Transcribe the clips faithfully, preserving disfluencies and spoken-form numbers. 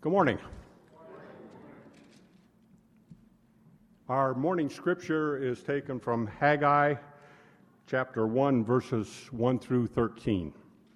Good morning. Our morning scripture is taken from Haggai chapter one, verses one through thirteen.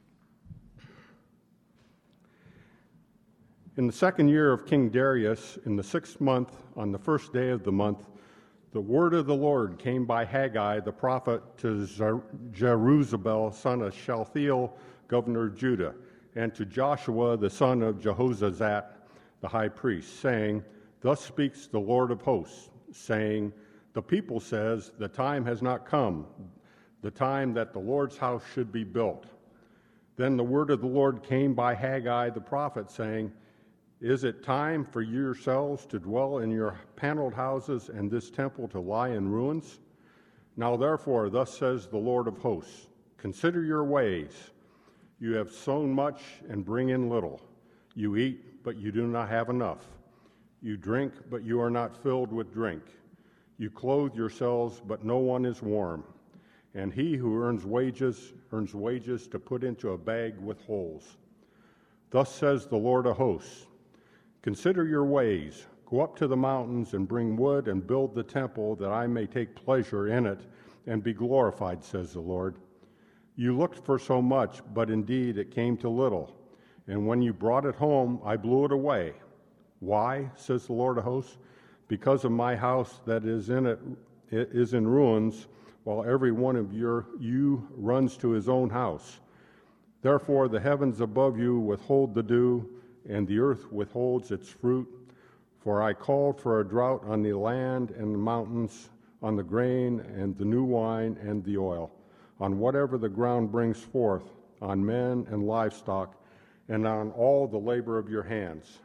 In the second year of King Darius, in the sixth month, on the first day of the month, the word of the Lord came by Haggai the prophet to Zerubbabel, son of Shealtiel, governor of Judah, and to Joshua the son of Jehozadak, the high priest, saying, Thus speaks the Lord of hosts, saying, The people says, The time has not come, the time that the Lord's house should be built. Then the word of the Lord came by Haggai the prophet, saying, Is it time for yourselves to dwell in your paneled houses and this temple to lie in ruins? Now therefore, thus says the Lord of hosts, Consider your ways. You have sown much and bring in little. You eat, but you do not have enough. You drink, but you are not filled with drink. You clothe yourselves, but no one is warm. And he who earns wages, earns wages to put into a bag with holes. Thus says the Lord of hosts, Consider your ways. Go up to the mountains and bring wood and build the temple that I may take pleasure in it and be glorified, says the Lord. You looked for so much, but indeed it came to little. And when you brought it home, I blew it away. Why, says the Lord of hosts? Because of my house that is in it, it is in ruins, while every one of your you runs to his own house. Therefore the heavens above you withhold the dew, and the earth withholds its fruit. For I called for a drought on the land and the mountains, on the grain and the new wine and the oil, on whatever the ground brings forth, on men and livestock, and on all the labor of your hands.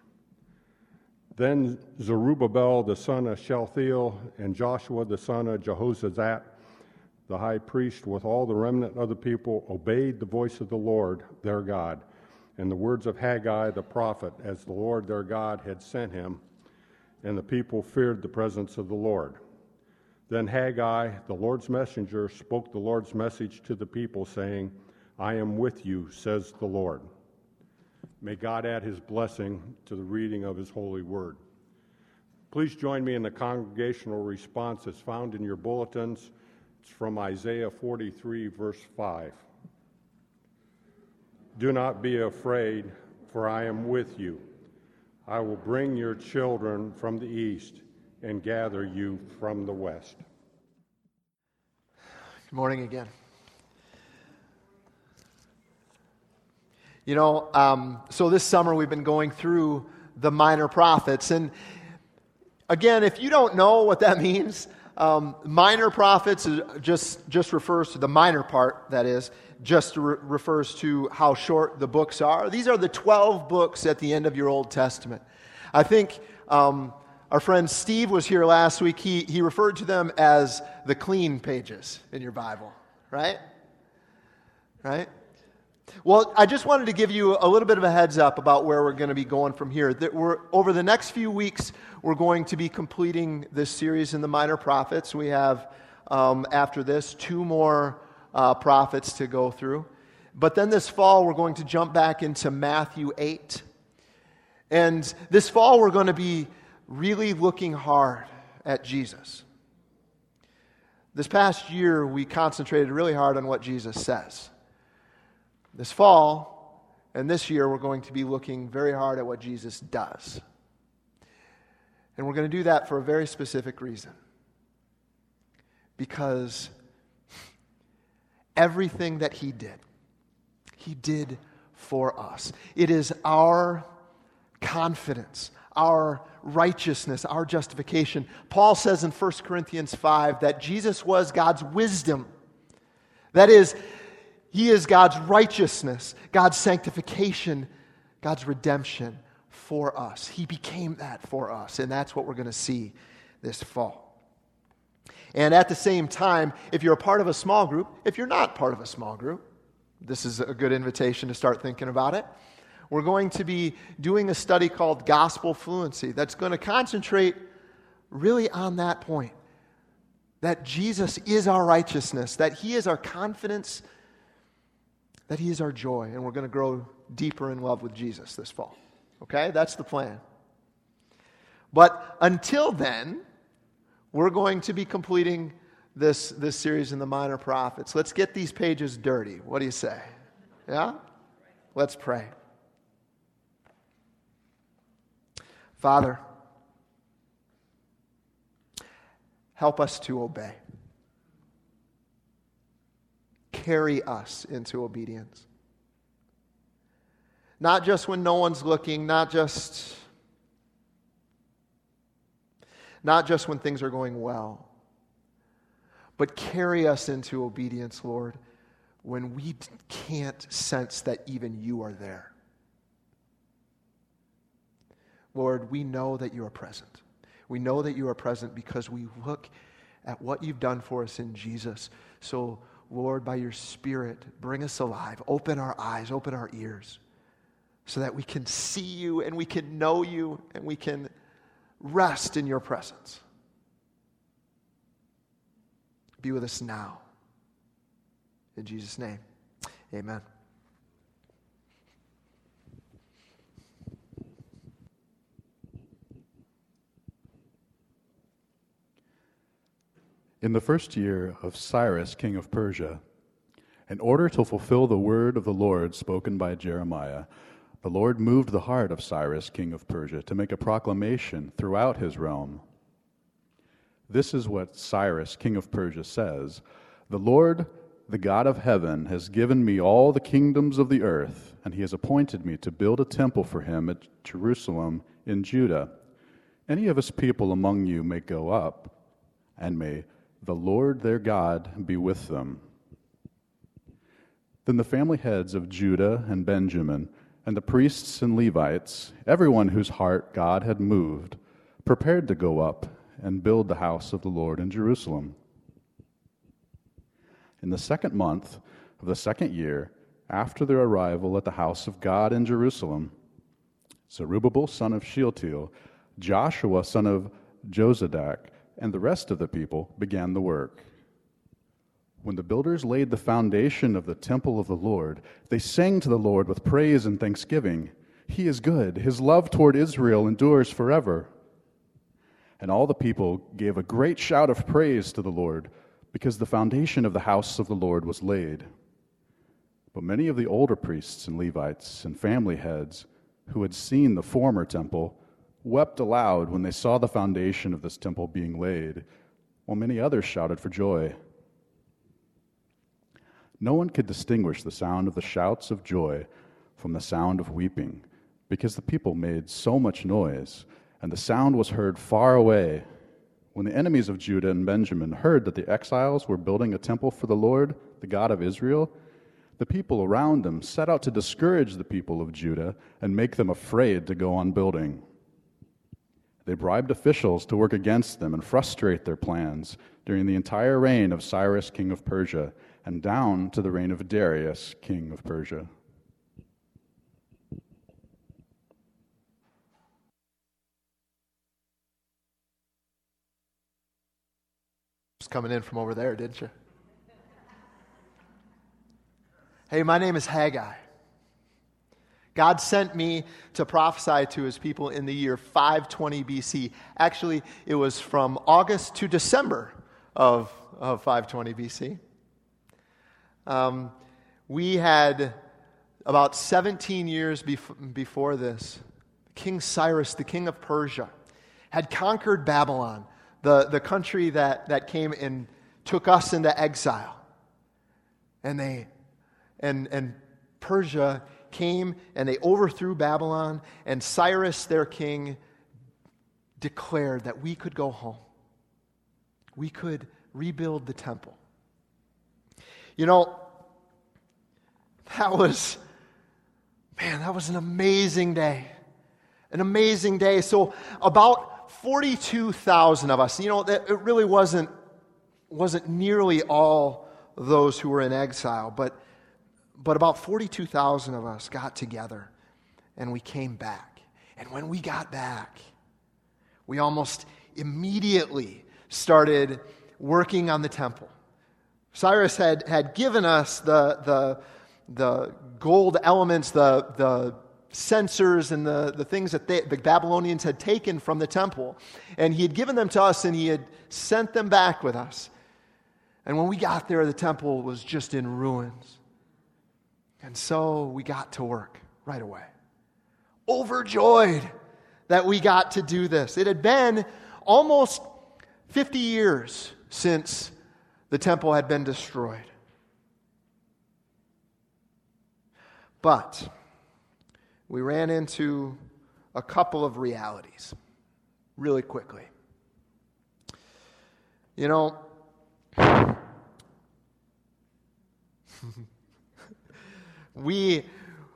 Then Zerubbabel the son of Shealtiel and Joshua the son of Jehozadak, the high priest, with all the remnant of the people, obeyed the voice of the Lord their God, and the words of Haggai the prophet, as the Lord their God had sent him, and the people feared the presence of the Lord. Then Haggai, the Lord's messenger, spoke the Lord's message to the people, saying, I am with you, says the Lord. May God add his blessing to the reading of his holy word. Please join me in the congregational response as found in your bulletins. It's from Isaiah forty-three, verse five. Do not be afraid, for I am with you. I will bring your children from the east and gather you from the west. Good morning again. You know, um, so this summer we've been going through the minor prophets. And again, if you don't know what that means, um, minor prophets just, just refers to the minor part, that is, just re- refers to how short the books are. These are the twelve books at the end of your Old Testament. I think um, our friend Steve was here last week. He, he referred to them as the clean pages in your Bible, right? Right? Well, I just wanted to give you a little bit of a heads up about where we're going to be going from here. That we're, over the next few weeks, we're going to be completing this series in the minor prophets. We have, um, after this, two more uh, prophets to go through. But then this fall, we're going to jump back into Matthew eight. And this fall, we're going to be really looking hard at Jesus. This past year, we concentrated really hard on what Jesus says. This fall and this year, we're going to be looking very hard at what Jesus does. And we're going to do that for a very specific reason. Because everything that he did, he did for us. It is our confidence, our righteousness, our justification. Paul says in First Corinthians five that Jesus was God's wisdom. That is, he is God's righteousness, God's sanctification, God's redemption for us. He became that for us, and that's what we're going to see this fall. And at the same time, if you're a part of a small group, if you're not part of a small group, this is a good invitation to start thinking about it. We're going to be doing a study called Gospel Fluency that's going to concentrate really on that point, that Jesus is our righteousness, that he is our confidence, that he is our joy, and we're going to grow deeper in love with Jesus this fall. Okay? That's the plan. But until then, we're going to be completing this, this series in the Minor Prophets. Let's get these pages dirty. What do you say? Yeah? Let's pray. Father, help us to obey. Carry us into obedience. Not just when no one's looking, not just, not just when things are going well, but carry us into obedience, Lord, when we can't sense that even you are there. Lord, we know that you are present. We know that you are present because we look at what you've done for us in Jesus. So, Lord, by your Spirit, bring us alive. Open our eyes, open our ears, so that we can see you and we can know you and we can rest in your presence. Be with us now. In Jesus' name, amen. In the first year of Cyrus, king of Persia, in order to fulfill the word of the Lord spoken by Jeremiah, the Lord moved the heart of Cyrus, king of Persia, to make a proclamation throughout his realm. This is what Cyrus, king of Persia, says: "The Lord, the God of heaven, has given me all the kingdoms of the earth, and he has appointed me to build a temple for him at Jerusalem in Judah. Any of his people among you may go up, and may the Lord their God be with them." Then the family heads of Judah and Benjamin, and the priests and Levites, everyone whose heart God had moved, prepared to go up and build the house of the Lord in Jerusalem. In the second month of the second year, after their arrival at the house of God in Jerusalem, Zerubbabel son of Shealtiel, Joshua son of Jozadak, and the rest of the people began the work. When the builders laid the foundation of the temple of the Lord, they sang to the Lord with praise and thanksgiving. He is good. His love toward Israel endures forever. And all the people gave a great shout of praise to the Lord, because the foundation of the house of the Lord was laid. But many of the older priests and Levites and family heads who had seen the former temple wept aloud when they saw the foundation of this temple being laid, while many others shouted for joy. No one could distinguish the sound of the shouts of joy from the sound of weeping, because the people made so much noise, and the sound was heard far away. When the enemies of Judah and Benjamin heard that the exiles were building a temple for the Lord, the God of Israel, the people around them set out to discourage the people of Judah and make them afraid to go on building. They bribed officials to work against them and frustrate their plans during the entire reign of Cyrus, king of Persia, and down to the reign of Darius, king of Persia. Just coming in from over there, didn't you? Hey, my name is Haggai. God sent me to prophesy to his people in the year five twenty B C. Actually, it was from August to December of, of five twenty B C. Um, we had about seventeen years bef- before this, King Cyrus, the king of Persia, had conquered Babylon, the, the country that, that came and took us into exile. And they and and Persia came and they overthrew Babylon, and Cyrus, their king, declared that we could go home. We could rebuild the temple. You know, that was, man, that was an amazing day. An amazing day. So about forty-two thousand of us, you know, it really wasn't, wasn't nearly all those who were in exile, but But about forty-two thousand of us got together and we came back. And when we got back, we almost immediately started working on the temple. Cyrus had, had given us the, the, the gold elements, the, the censers and the, the things that they, the Babylonians had taken from the temple. And he had given them to us, and he had sent them back with us. And when we got there, the temple was just in ruins. And so we got to work right away. Overjoyed that we got to do this. It had been almost fifty years since the temple had been destroyed. But we ran into a couple of realities really quickly. You know, we,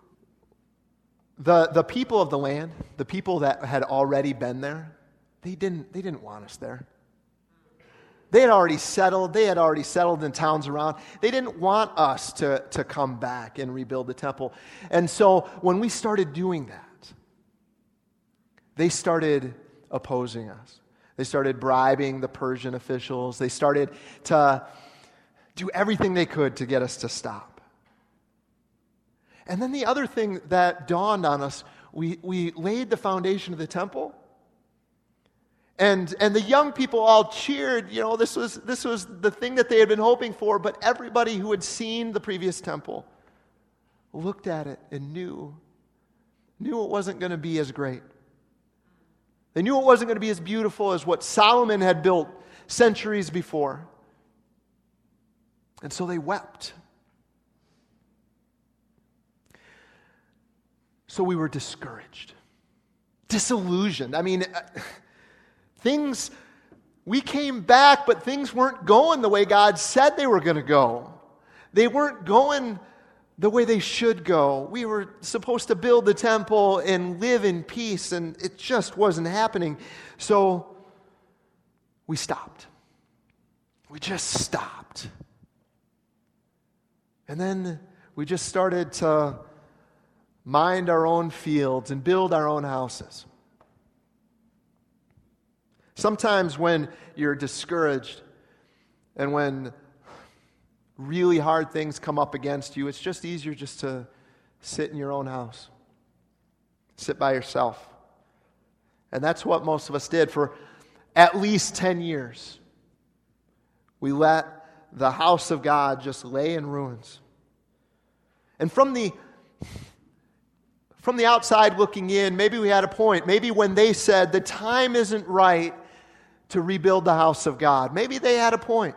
the, the people of the land, the people that had already been there, they didn't, they didn't want us there. They had already settled. They had already settled in towns around. They didn't want us to, to come back and rebuild the temple. And so when we started doing that, they started opposing us. They started bribing the Persian officials. They started to do everything they could to get us to stop. And then the other thing that dawned on us, we, we laid the foundation of the temple. And and the young people all cheered. You know, this was this was the thing that they had been hoping for. But everybody who had seen the previous temple looked at it and knew, knew it wasn't going to be as great. They knew it wasn't going to be as beautiful as what Solomon had built centuries before. And so they wept. So we were discouraged, disillusioned. I mean, things, we came back, but things weren't going the way God said they were going to go. They weren't going the way they should go. We were supposed to build the temple and live in peace, and it just wasn't happening. So we stopped. We just stopped. And then we just started to mind our own fields and build our own houses. Sometimes when you're discouraged and when really hard things come up against you, it's just easier just to sit in your own house. Sit by yourself. And that's what most of us did for at least ten years. We let the house of God just lay in ruins. And from the from the outside looking in, maybe we had a point. Maybe when they said the time isn't right to rebuild the house of God, maybe they had a point.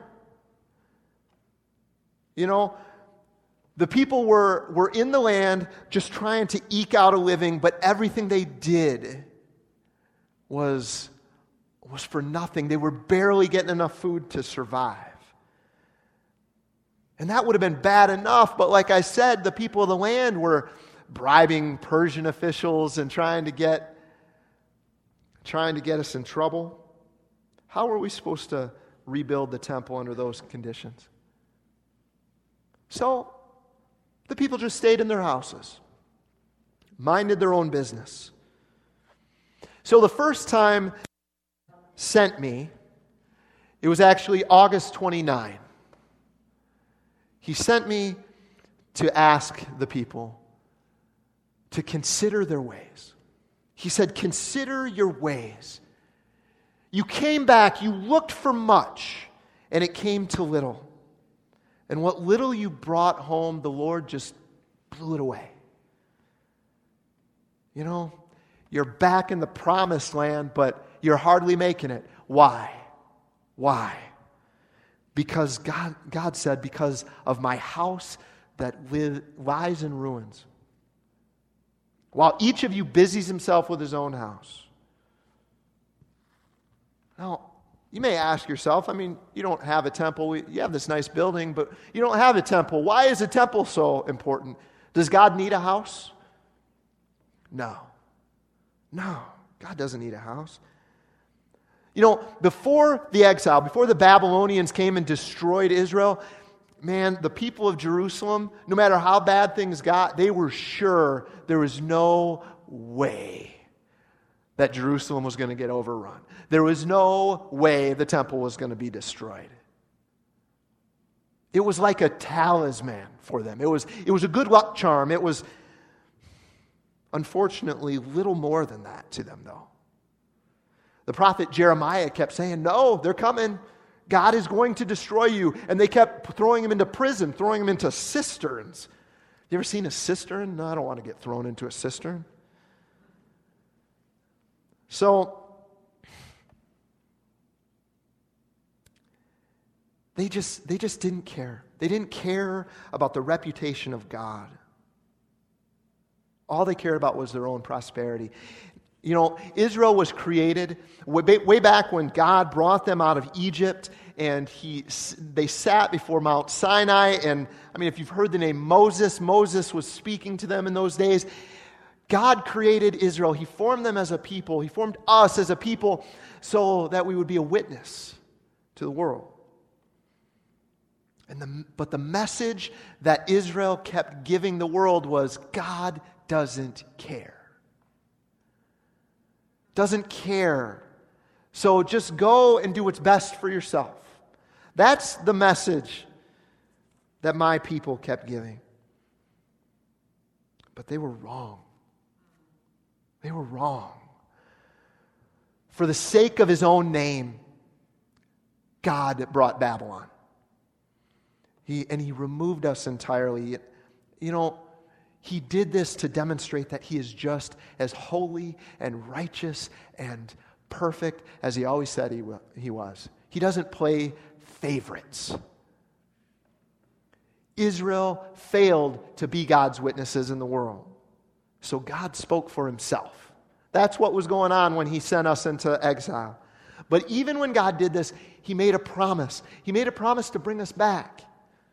You know, the people were, were in the land just trying to eke out a living, but everything they did was, was for nothing. They were barely getting enough food to survive. And that would have been bad enough, but like I said, the people of the land were bribing Persian officials and trying to get trying to get us in trouble. How were we supposed to rebuild the temple under those conditions? So, the people just stayed in their houses, minded their own business. So the first time he sent me, it was actually August twenty-ninth. He sent me to ask the people to consider their ways. He said, consider your ways. You came back, you looked for much, and it came to little. And what little you brought home, the Lord just blew it away. You know, you're back in the promised land, but you're hardly making it. Why? Why? Because God, God said, because of my house that live, lies in ruins. While each of you busies himself with his own house. Now, you may ask yourself, I mean, you don't have a temple. You have this nice building, but you don't have a temple. Why is a temple so important? Does God need a house? No. No, God doesn't need a house. You know, before the exile, before the Babylonians came and destroyed Israel, man, the people of Jerusalem, no matter how bad things got, they were sure there was no way that Jerusalem was going to get overrun. There was no way the temple was going to be destroyed. It was like a talisman for them. It was, it was a good luck charm. It was, Unfortunately, little more than that to them, though. The prophet Jeremiah kept saying, no, they're coming. God is going to destroy you. And they kept throwing him into prison, throwing him into cisterns. You ever seen a cistern? No, I don't want to get thrown into a cistern. So, they just, they just didn't care. They didn't care about the reputation of God. All they cared about was their own prosperity. You know, Israel was created way, way back when God brought them out of Egypt, and he, they sat before Mount Sinai. And I mean, if you've heard the name Moses, Moses was speaking to them in those days. God created Israel. He formed them as a people. He formed us as a people so that we would be a witness to the world. And the, but the message that Israel kept giving the world was, God doesn't care. Doesn't care. So just go and do what's best for yourself. That's the message that my people kept giving. But they were wrong. They were wrong. For the sake of his own name, God brought Babylon. He, and he removed us entirely. You know, he did this to demonstrate that he is just as holy and righteous and perfect as he always said he, he was. He doesn't play favorites. Israel failed to be God's witnesses in the world. So God spoke for himself. That's what was going on when he sent us into exile. But even when God did this, he made a promise. He made a promise to bring us back.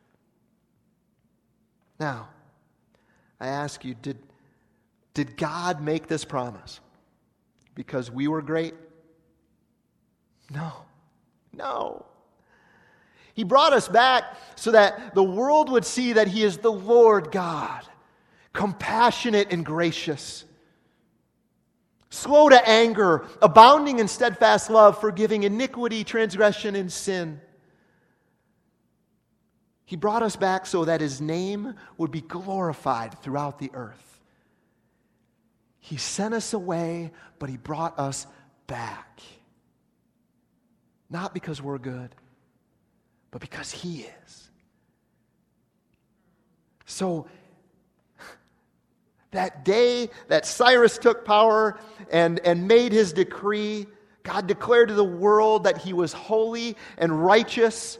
Now, I ask you, did, did God make this promise because we were great? No. No. He brought us back so that the world would see that he is the Lord God, compassionate and gracious, slow to anger, abounding in steadfast love, forgiving iniquity, transgression, and sin. He brought us back so that his name would be glorified throughout the earth. He sent us away, but he brought us back. Not because we're good, but because he is. So, that day that Cyrus took power and, and made his decree, God declared to the world that he was holy and righteous.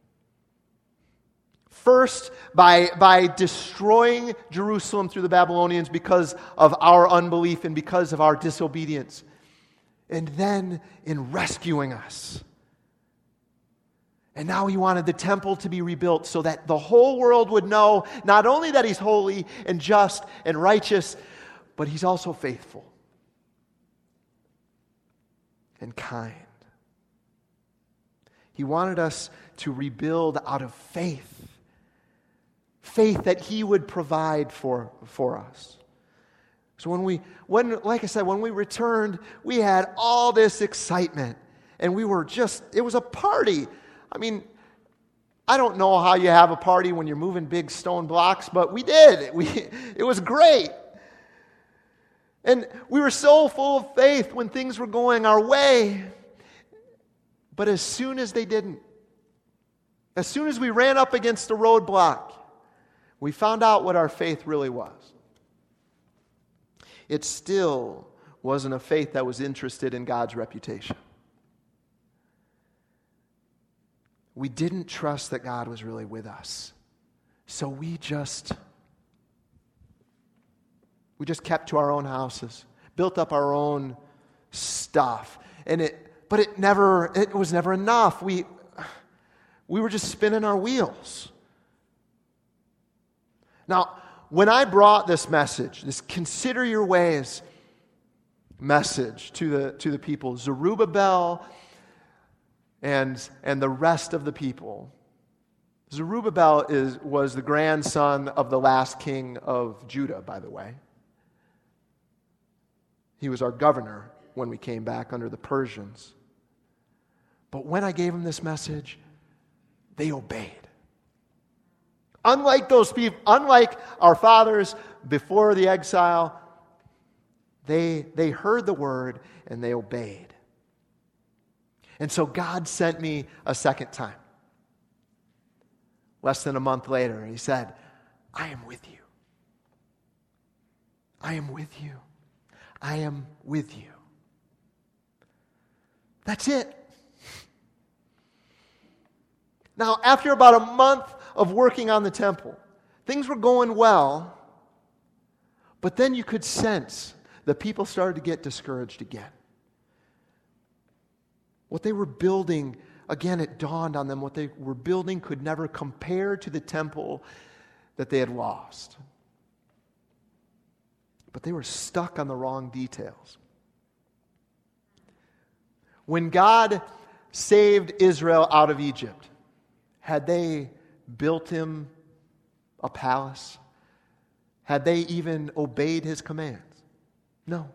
First, by, by destroying Jerusalem through the Babylonians because of our unbelief and because of our disobedience. And then in rescuing us. And now he wanted the temple to be rebuilt so that the whole world would know not only that he's holy and just and righteous, but he's also faithful and kind. He wanted us to rebuild out of faith. Faith that he would provide for, for us. So when we, when, like I said, when we returned, we had all this excitement. And we were just, it was a party. I mean, I don't know how you have a party when you're moving big stone blocks, but we did. We, it was great. And we were so full of faith when things were going our way. But as soon as they didn't, as soon as we ran up against a roadblock, we found out what our faith really was. It still wasn't a faith that was interested in God's reputation. We didn't trust that God was really with us. So we just we just kept to our own houses, built up our own stuff. And it but it never it was never enough. We we were just spinning our wheels. Now, when I brought this message, this consider your ways message to the to the people, Zerubbabel and and the rest of the people. Zerubbabel is was the grandson of the last king of Judah, by the way. He was our governor when we came back under the Persians. But when I gave him this message, they obeyed. Unlike those people, unlike our fathers before the exile, They, they heard the word and they obeyed. And so God sent me a second time. Less than a month later, he said, I am with you. I am with you. I am with you. That's it. Now, after about a month of working on the temple, things were going well, but then you could sense the people started to get discouraged again. What they were building, again, it dawned on them, what they were building could never compare to the temple that they had lost. But they were stuck on the wrong details. When God saved Israel out of Egypt, had they built him a palace? Had they even obeyed his commands? No.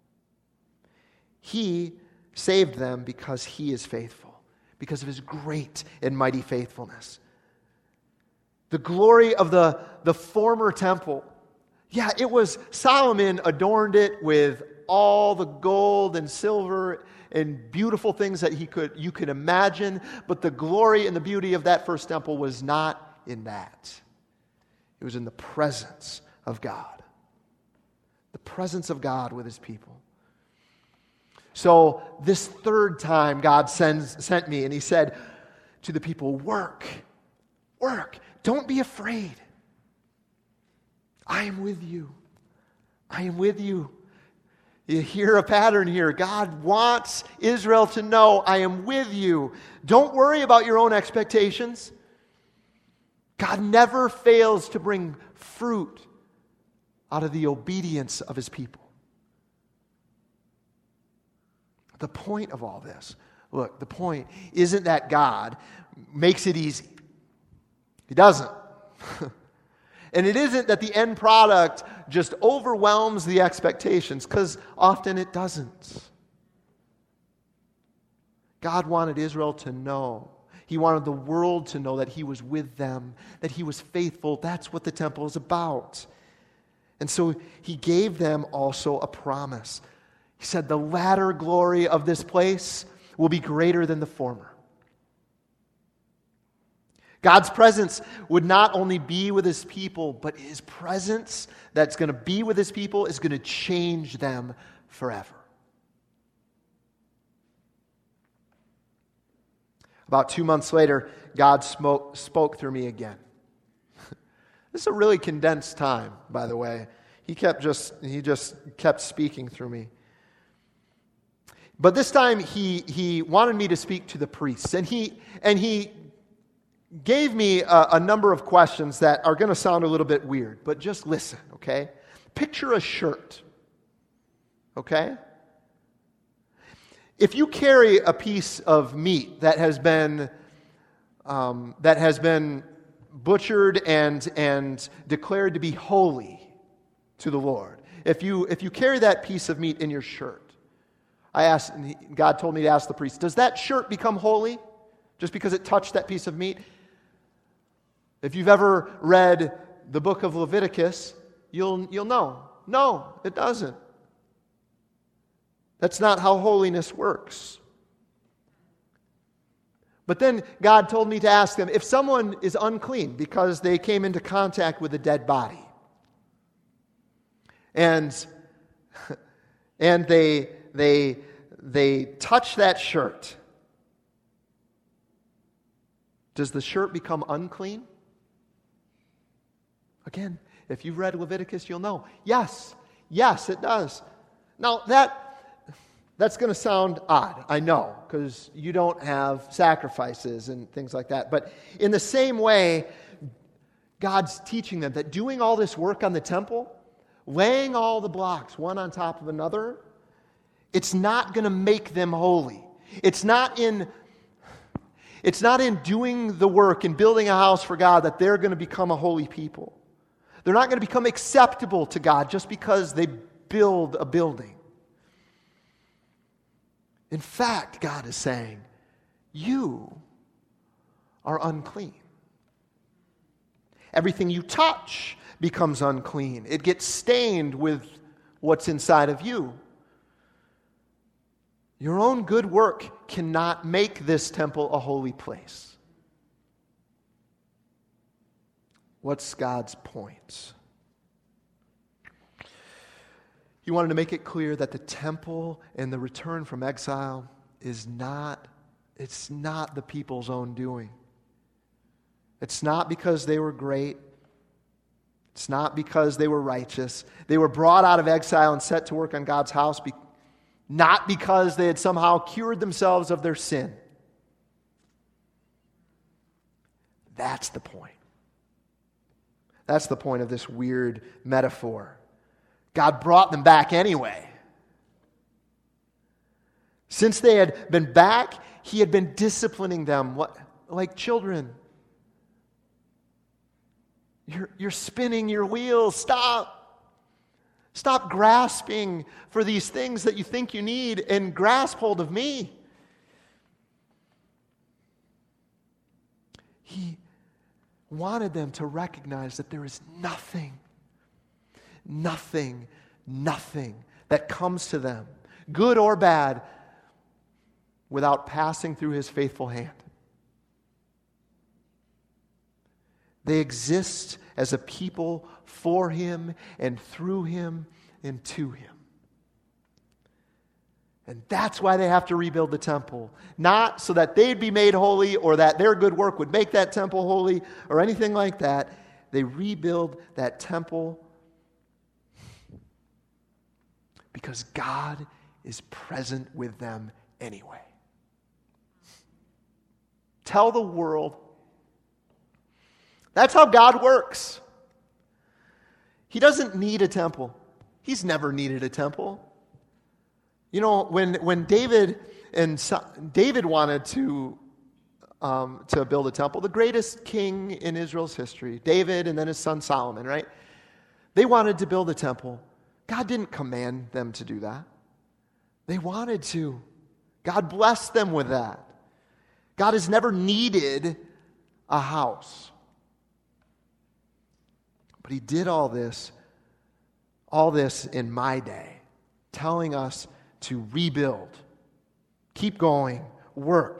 He saved them because he is faithful, because of his great and mighty faithfulness. The glory of the, the former temple, yeah, it was, Solomon adorned it with all the gold and silver and beautiful things that he could you could imagine, but the glory and the beauty of that first temple was not in that. It was in the presence of God. The presence of God with his people. So this third time God sends, sent me, and he said to the people, work, work, don't be afraid. I am with you. I am with you. You hear a pattern here. God wants Israel to know, I am with you. Don't worry about your own expectations. God never fails to bring fruit out of the obedience of his people. The point of all this, look, the point isn't that God makes it easy. He doesn't. And it isn't that the end product just overwhelms the expectations, because often it doesn't. God wanted Israel to know. He wanted the world to know that he was with them, that he was faithful. That's what the temple is about. And so he gave them also a promise. He said, the latter glory of this place will be greater than the former. God's presence would not only be with his people, but his presence that's going to be with his people is going to change them forever. About two months later, God spoke, spoke through me again. This is a really condensed time, by the way. He kept just he just kept speaking through me. But this time he he wanted me to speak to the priests, and he and he gave me a, a number of questions that are going to sound a little bit weird, but just listen, okay? Picture a shirt, okay? If you carry a piece of meat that has been um, that has been butchered and and declared to be holy to the Lord, if you if you carry that piece of meat in your shirt, I asked, and he, God told me to ask the priest, does that shirt become holy just because it touched that piece of meat? If you've ever read the book of Leviticus, you'll you'll know. No, it doesn't. That's not how holiness works. But then God told me to ask them, if someone is unclean because they came into contact with a dead body, and and they they they touch that shirt, does the shirt become unclean? Again, if you've read Leviticus, you'll know. Yes, yes, it does. Now, that that's going to sound odd, I know, because you don't have sacrifices and things like that. But in the same way, God's teaching them that doing all this work on the temple, laying all the blocks one on top of another, it's not going to make them holy. It's not in It's not in doing the work and building a house for God that they're going to become a holy people. They're not going to become acceptable to God just because they build a building. In fact, God is saying, you are unclean. Everything you touch becomes unclean. It gets stained with, what's inside of you. Your own good work cannot make this temple a holy place. What's God's point? He wanted to make it clear that the temple and the return from exile is not, it's not the people's own doing. It's not because they were great. It's not because they were righteous. They were brought out of exile and set to work on God's house, be- not because they had somehow cured themselves of their sin. That's the point. That's the point of this weird metaphor. God brought them back anyway. Since they had been back, He had been disciplining them what, like children. You're, you're spinning your wheels. Stop. Stop grasping for these things that you think you need and grasp hold of me. He wanted them to recognize that there is nothing, nothing, nothing that comes to them, good or bad, without passing through His faithful hand. They exist as a people for Him and through Him and to Him. And that's why they have to rebuild the temple. Not so that they'd be made holy or that their good work would make that temple holy or anything like that. They rebuild that temple because God is present with them anyway. Tell the world. That's how God works. He doesn't need a temple. He's never needed a temple. You know, when when David and so, David wanted to um, to build a temple, the greatest king in Israel's history, David and then his son Solomon, right? They wanted to build a temple. God didn't command them to do that. They wanted to. God blessed them with that. God has never needed a house. But He did all this, all this in my day, telling us to rebuild, keep going, work.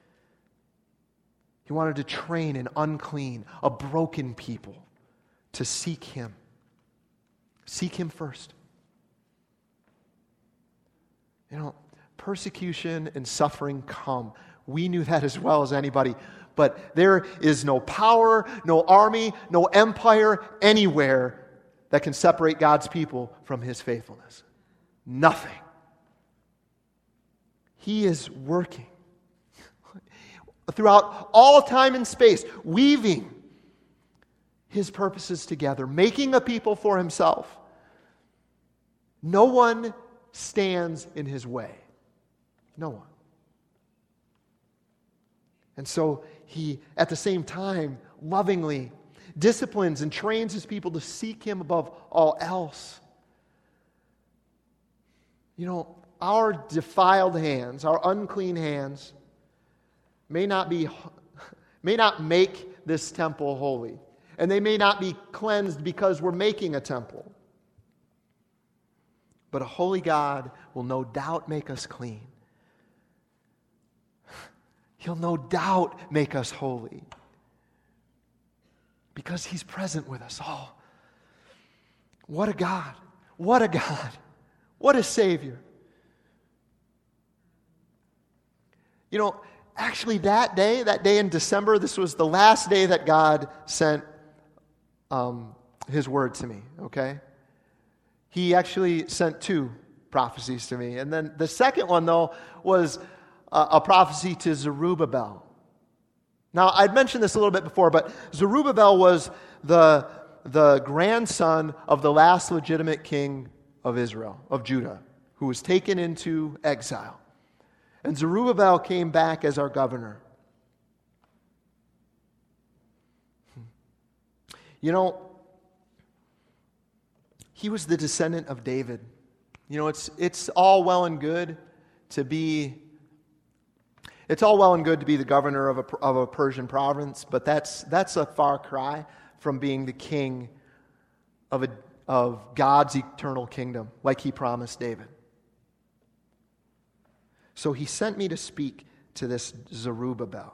He wanted to train an unclean, a broken people to seek Him. Seek Him first. You know, persecution and suffering come. We knew that as well as anybody. But there is no power, no army, no empire anywhere that can separate God's people from His faithfulness. Nothing. He is working throughout all time and space, weaving His purposes together, making a people for Himself. No one stands in His way. No one. And so He, at the same time, lovingly disciplines and trains His people to seek Him above all else. You know, our defiled hands, our unclean hands, may not be, may not make this temple holy. And they may not be cleansed because we're making a temple. But a holy God will no doubt make us clean. He'll no doubt make us holy. Because He's present with us all. What a God. What a God. What a Savior. You know, actually that day, that day in December, this was the last day that God sent um, His word to me, okay? He actually sent two prophecies to me. And then the second one, though, was a, a prophecy to Zerubbabel. Now, I'd mentioned this a little bit before, but Zerubbabel was the, the grandson of the last legitimate king of Israel, of Judah, who was taken into exile. And Zerubbabel came back as our governor. You know, he was the descendant of David. You know, it's it's all well and good to be it's all well and good to be the governor of a of a Persian province, but that's that's a far cry from being the king of a of God's eternal kingdom, like he promised David. So he sent me to speak to this Zerubbabel.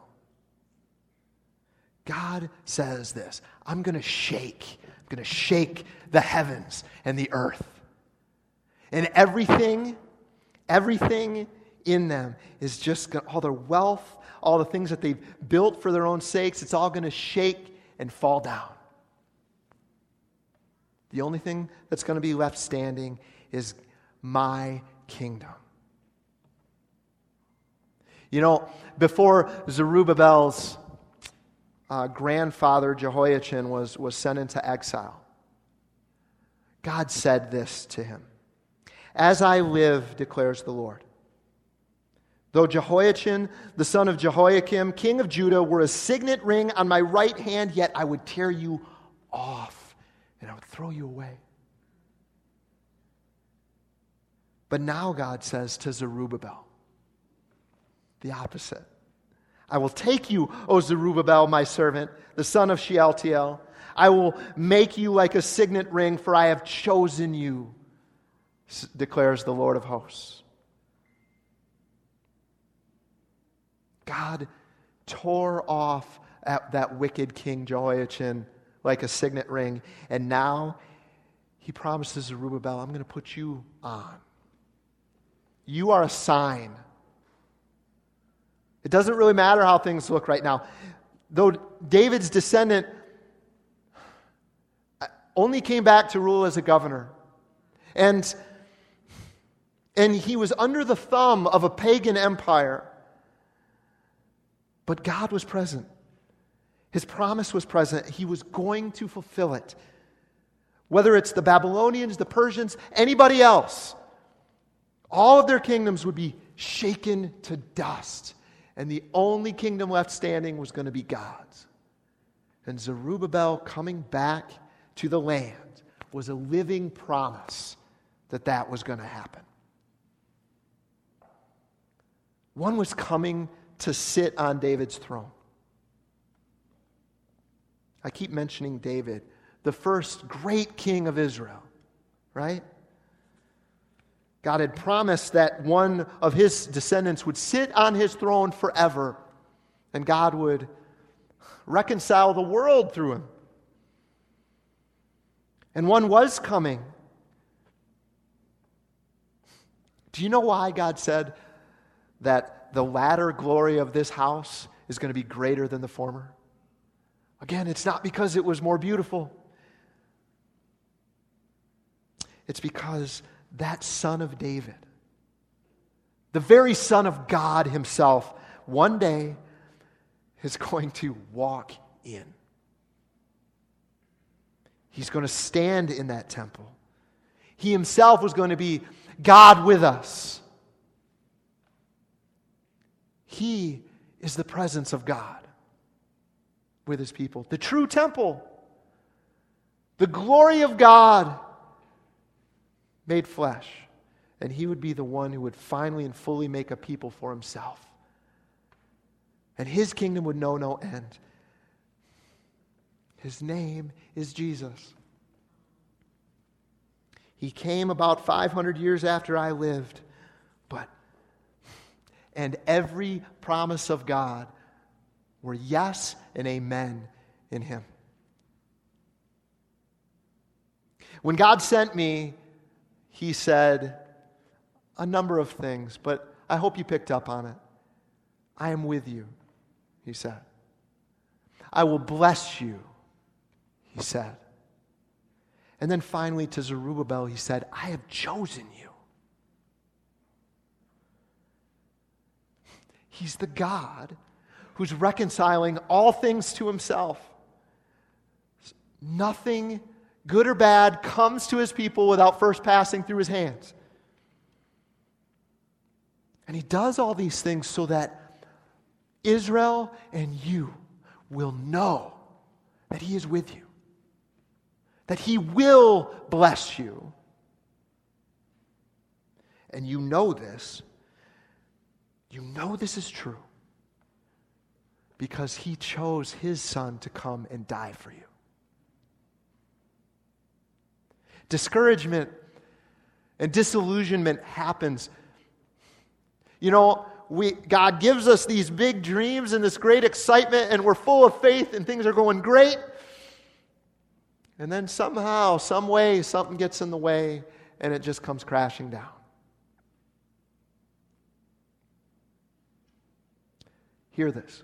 God says this, I'm going to shake, I'm going to shake the heavens and the earth. And everything, everything in them is just going, all their wealth, all the things that they've built for their own sakes, it's all going to shake and fall down. The only thing that's going to be left standing is my kingdom. You know, before Zerubbabel's uh, grandfather Jehoiachin was, was sent into exile, God said this to him. As I live, declares the Lord, though Jehoiachin, the son of Jehoiakim, king of Judah, were a signet ring on my right hand, yet I would tear you off and I would throw you away. But now God says to Zerubbabel, the opposite. I will take you, O Zerubbabel, my servant, the son of Shealtiel. I will make you like a signet ring, for I have chosen you, declares the Lord of hosts. God tore off at that wicked king Jehoiachin like a signet ring, and now he promises Zerubbabel, I'm going to put you on. You are a sign. It doesn't really matter how things look right now. Though David's descendant only came back to rule as a governor, and, and he was under the thumb of a pagan empire, but God was present. His promise was present. He was going to fulfill it. Whether it's the Babylonians, the Persians, anybody else, all of their kingdoms would be shaken to dust. And the only kingdom left standing was going to be God's. And Zerubbabel coming back to the land was a living promise that that was going to happen. One was coming to sit on David's throne. I keep mentioning David, the first great king of Israel, right? God had promised that one of his descendants would sit on his throne forever, and God would reconcile the world through him. And one was coming. Do you know why God said that the latter glory of this house is going to be greater than the former? Again, it's not because it was more beautiful. It's because that son of David, the very son of God himself, one day is going to walk in. He's going to stand in that temple. He himself was going to be God with us. He is the presence of God with his people. The true temple. The glory of God made flesh. And he would be the one who would finally and fully make a people for himself. And his kingdom would know no end. His name is Jesus. He came about five hundred years after I lived. But, and every promise of God were yes and amen in him. When God sent me, he said a number of things, but I hope you picked up on it. I am with you, he said. I will bless you, he said. And then finally to Zerubbabel, he said, I have chosen you. He's the God who's reconciling all things to himself. Nothing, good or bad, comes to his people without first passing through his hands. And he does all these things so that Israel and you will know that he is with you. That he will bless you. And you know this. You know this is true. Because he chose his son to come and die for you. discouragement and disillusionment happens. You know, we, God gives us these big dreams and this great excitement, and we're full of faith and things are going great. And then somehow, some way, something gets in the way and it just comes crashing down. Hear this.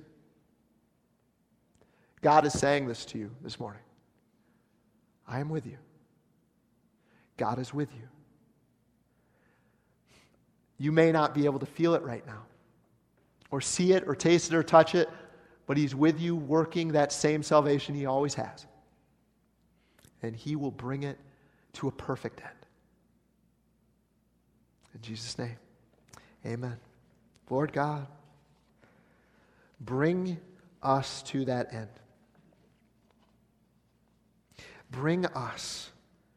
God is saying this to you this morning. I am with you. God is with you. You may not be able to feel it right now, or see it, or taste it, or touch it, but He's with you working that same salvation He always has. And He will bring it to a perfect end. In Jesus' name, amen. Lord God, bring us to that end. Bring us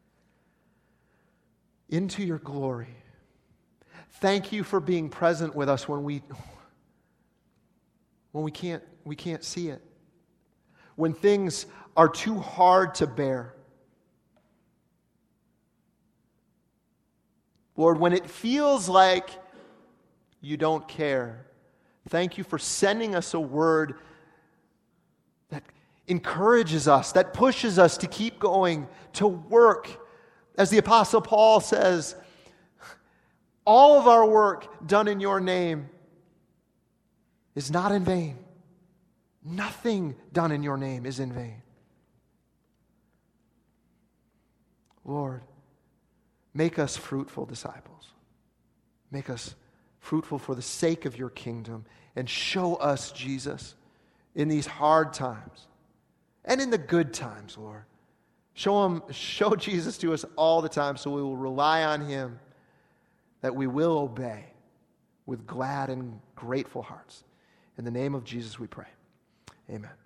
into your glory. Thank you for being present with us when we when we can't we can't see it. When things are too hard to bear. Lord, when it feels like you don't care, thank you for sending us a word that encourages us, that pushes us to keep going, to work. As the Apostle Paul says, all of our work done in your name is not in vain. Nothing done in your name is in vain. Lord, make us fruitful disciples. Make us fruitful for the sake of your kingdom, and show us Jesus in these hard times and in the good times, Lord. Show him, show Jesus to us all the time so we will rely on Him, that we will obey with glad and grateful hearts. In the name of Jesus we pray. Amen.